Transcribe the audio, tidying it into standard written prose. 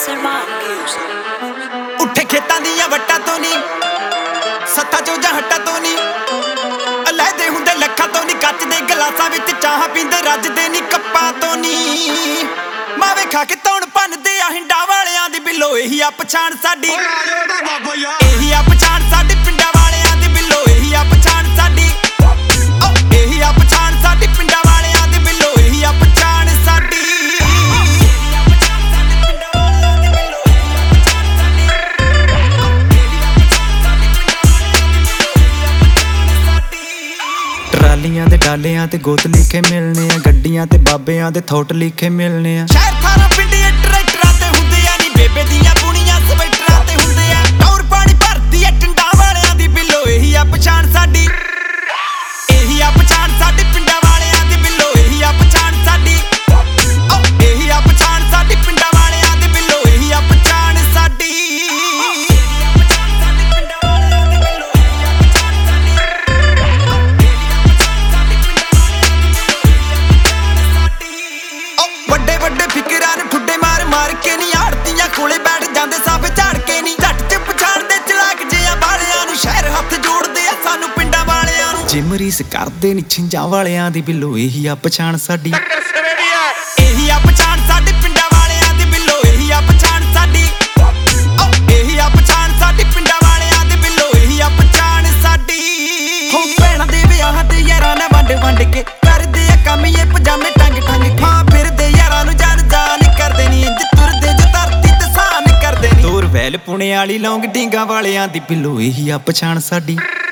ਉੱਠੇ ਖੇਤਾਂ ਦੀਆਂ ਵੱਟਾਂ ਤੋਂ ਨੀ, ਸੱਥਾਂ ਚੋਂ ਜਾਂ ਹੱਟਾਂ ਤੋਂ ਨੀ, ਅਲੈਦੇ ਹੁੰਦੇ ਲੱਖਾਂ ਤੋਂ ਨੀ, ਕੱਚ ਦੇ ਗਲਾਸਾਂ ਵਿੱਚ ਚਾਹ ਪੀਂਦੇ ਰੱਜਦੇ ਨੀ ਕੱਪਾਂ ਤੋਂ ਨੀ। ਮਾਵੇ ਖਾ ਕੇ ਤੌਣ ਭੰਨਦੇ ਆ ਹਿੰਡਾਂ ਵਾਲਿਆਂ ਦੀ ਬਿੱਲੋ, ਇਹੀ ਆ ਪਛਾਣ ਸਾਡੀ, ਇਹੀ ਆ ਪਛਾਣ ਸਾਡੀ ਪਿੰਡਾਂ ਵਾਲਿਆਂ ਦੀ ਬਿੱਲੋ, ਇਹੀ ਆ ਪਛਾਣ ਸਾਡੀ, ਇਹੀ ਆ ਪਛਾਣ ਸਾਡੀ ਪਿੰਡਾਂ ਵਾਲਿਆਂ ਦੀ ਬਿੱਲੋ, ਇਹੀ ਆ ਪਛਾਣ ਸਾਡੀ। ਟਰਾਲੀਆਂ ਦੇ ਡਾਲਿਆਂ ਤੇ ਗੋਤ ਲਿਖੇ ਮਿਲਨੇ ਆ, ਗੱਡੀਆਂ ਤੇ ਬਾਬਿਆਂ ਦੇ ਥੋਟ ਲਿਖੇ ਮਿਲਨੇ ਆ। ਸ਼ਹਿਰ ਥਾਰਾਂ ਪਿੰਡੀਆਂ ਟਰੈਕਟਰਾਂ ਤੇ ਹੁੰਦੇ ਆ ਨੀ, ਬੇਬੇ ਦੀਆਂ ਬੁਣੀਆਂ ਸਵੈਟਰਾਂ ਤੇ ਹੁੰਦੇ ਆ। ਟੌਰ ਪਾਣੀ ਭਰਦੀ ਆ ਟਿੰਡਾਂ ਵਾਲਿਆਂ ਦੀ ਬਿੱਲੋ, ਇਹੀ ਆ ਪਛਾਣ ਸਾਡੀ, ਇਹੀ ਆ ਪਛਾਣ ਸਾਡੀ ਪਿੰਡਾਂ ਵਾਲਿਆਂ ਦੀ ਬਿੱਲੋ, ਇਹੀ ਆ ਪਛਾਣ ਸਾਡੀ, ਇਹੀ ਆ ਪਛਾਣ ਸਾਡੀ ਪਿੰਡਾਂ ਵਾਲਿਆਂ ਦੀ ਬਿੱਲੋ, ਇਹੀ ਆ ਪਛਾਣ ਸਾਡੀ। ਵੱਡੇ ਵੱਡੇ ਫਿਕਰਾਂ ਨੂੰ ਠੁੱਡੇ ਮਾਰ ਮਾਰ ਕੇ ਨੀ, ਆੜਤੀਆਂ ਕੋਲੇ ਬੈਠ ਜਾਂਦੇ ਸਭ ਝਾੜ ਕੇ ਨੀ, ਝੱਟ ਚ ਪਛਾਣਦੇ ਚਲਾਕ ਜਿਹਾ ਵਾਲਿਆਂ ਨੂੰ, ਸ਼ਹਿਰ ਹੱਥ ਜੋੜਦੇ ਆ ਸਾਨੂੰ ਪਿੰਡਾਂ ਵਾਲਿਆਂ ਨੂੰ। ਜੇ ਮਰੀਸ ਕਰਦੇ ਨੀ ਛਿੰਜਾਂ ਵਾਲਿਆਂ ਦੀ ਬਿੱਲੋ, ਇਹੀ ਆ ਪਛਾਣ ਸਾਡੀ, ਇਹੀ ਆ ਪਛਾਣ ਸਾਡੀ ਪਿੰਡਾਂ ਵਾਲਿਆਂ ਦੀ ਬਿੱਲੋ, ਇਹੀ ਆ ਪਛਾਣ ਸਾਡੀ, ਇਹੀ ਆ ਪਛਾਣ ਸਾਡੀ ਪਿੰਡਾਂ ਵਾਲਿਆਂ ਦੀ ਬਿੱਲੋ, ਇਹੀ ਆ ਪਛਾਣ ਸਾਡੀ। ਹੋ ਭੈਣਾਂ ਦੇ ਵਿਆਹਾਂ ਤੇ ਯਾਰਾਂ ਨਾਲ ਵੰਡ ਵੰਡ ਕੇ ਕਰਦੇ ਆ ਕੰਮ ਇਹ ਪਜਾਮੇ ਟੰਗ ਟੰਗ ਕੇ, ਫਿਰਦੇ ਯਾਰਾਂ ਨੂੰ ਜਾਨ ਜਾਨ ਕਰਦੇ ਨੀ, ਇੰਜ ਤੁਰਦੇ ਜੇ ਧਰਤੀ ਤੇ ਸਾਨ ਕਰਦੇ ਨੀ। ਦੂਰ ਵੈਲ ਪੁਣੇ ਵਾਲੀ ਲੌਂਗ ਢੀਂਗਾ ਵਾਲਿਆਂ ਦੀ ਬਿੱਲੋ, ਇਹੀ ਆ ਪਛਾਣ ਸਾਡੀ।